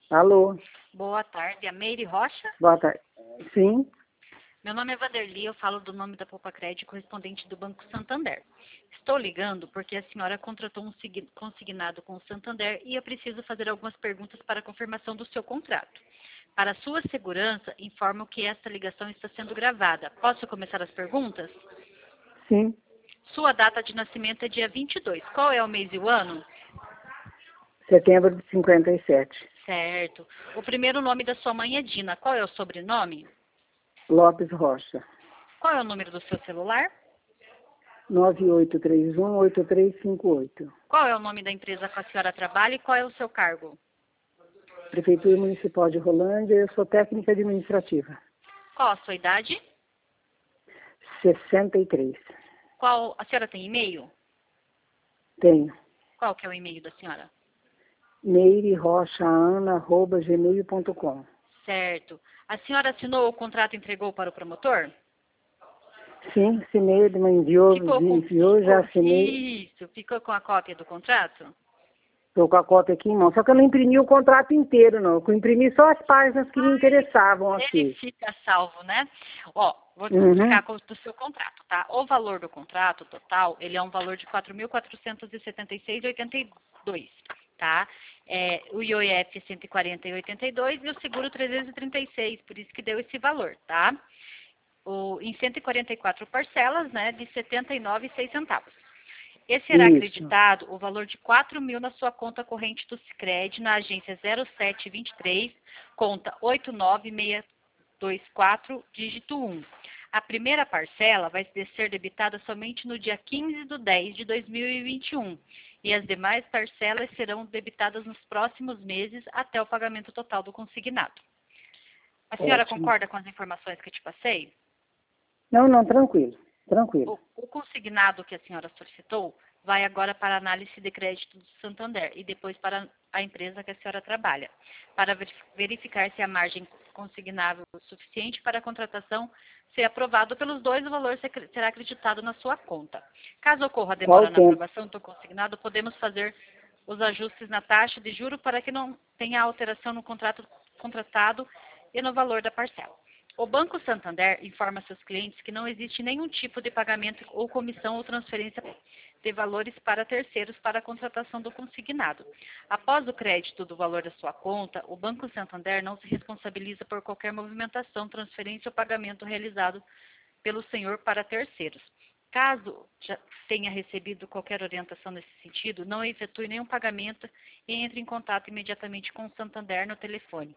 Alô, Boa tarde, a Meire Rocha. boa tarde. Sim, Meu nome é Vanderly, eu falo do nome da Poupa-Crédito, correspondente do Banco Santander. Estou ligando porque a senhora contratou um consignado com o Santander e eu preciso fazer algumas perguntas para a confirmação do seu contrato. Para sua segurança, informo que esta ligação está sendo gravada. Posso começar as perguntas? sim. Sua data de nascimento é dia 22. Qual é o mês e o ano? Setembro de 57. Certo. O primeiro nome da sua mãe é Dina. Qual é o sobrenome? Lopes Rocha. Qual é o número do seu celular? 9831-8358. Qual é o nome da empresa que a senhora trabalha e qual é o seu cargo? Prefeitura Municipal de Rolândia, eu sou técnica administrativa. Qual a sua idade? 63. A senhora tem e-mail? Tenho. Qual que é o e-mail da senhora? meirerochaana@gmail.com. Certo. A senhora assinou o contrato e entregou para o promotor? Sim, assinei, ele me enviou, já assinei. Isso, ficou com a cópia do contrato? Estou com a cópia aqui em mão. Só que eu não imprimi o contrato inteiro, não. Eu imprimi só as páginas que me interessavam Ele aqui. fica salvo, né? Ó, vou te Uhum. explicar do seu contrato, tá? O valor do contrato total, ele é um valor de R$ 4.476,82, tá? O IOF é 140,82 e o seguro 336, por isso que deu esse valor, tá? Em 144 parcelas, né, de R$ 79,06. E será Isso. acreditado o valor de 4.000 na sua conta corrente do Sicredi na agência 0723, conta 89624, dígito 1. A primeira parcela vai ser debitada somente no dia 15/10/2021 e as demais parcelas serão debitadas nos próximos meses até o pagamento total do consignado. A senhora Ótimo. concorda com as informações que eu te passei? Não, tranquilo. Tranquilo. O consignado que a senhora solicitou vai agora para a análise de crédito do Santander e depois para a empresa que a senhora trabalha, para verificar se a margem consignável é suficiente para a contratação ser aprovado pelos dois, o valor será acreditado na sua conta. Caso ocorra demora na aprovação do consignado, podemos fazer os ajustes na taxa de juro para que não tenha alteração no contrato contratado e no valor da parcela. O Banco Santander informa seus clientes que não existe nenhum tipo de pagamento ou comissão ou transferência de valores para terceiros para a contratação do consignado. Após o crédito do valor da sua conta, o Banco Santander não se responsabiliza por qualquer movimentação, transferência ou pagamento realizado pelo senhor para terceiros. Caso já tenha recebido qualquer orientação nesse sentido, não efetue nenhum pagamento e entre em contato imediatamente com o Santander no telefone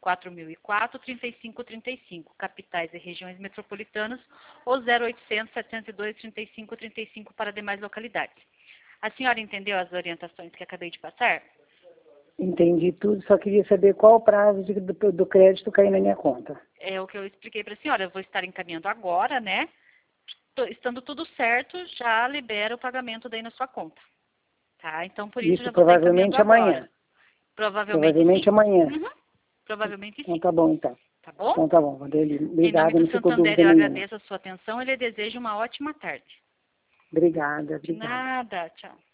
4004-3535, capitais e regiões metropolitanas, ou 0800-702-3535 para demais localidades. A senhora entendeu as orientações que acabei de passar? Entendi tudo, só queria saber qual o prazo do crédito cair na minha conta. É o que eu expliquei para a senhora. Eu vou estar encaminhando agora, né? Estando tudo certo, já libera o pagamento daí na sua conta. Tá? Então, por isso, Isso já vou estar encaminhando provavelmente amanhã. agora. Provavelmente sim. Amanhã. Uhum. Provavelmente Então sim. tá bom, então. Tá bom? Então tá bom, Vanderly. Em nome Obrigada, do não ficou Santander, dúvida eu nenhuma. agradeço a sua atenção e lhe desejo uma ótima tarde. Obrigada. De nada. Tchau.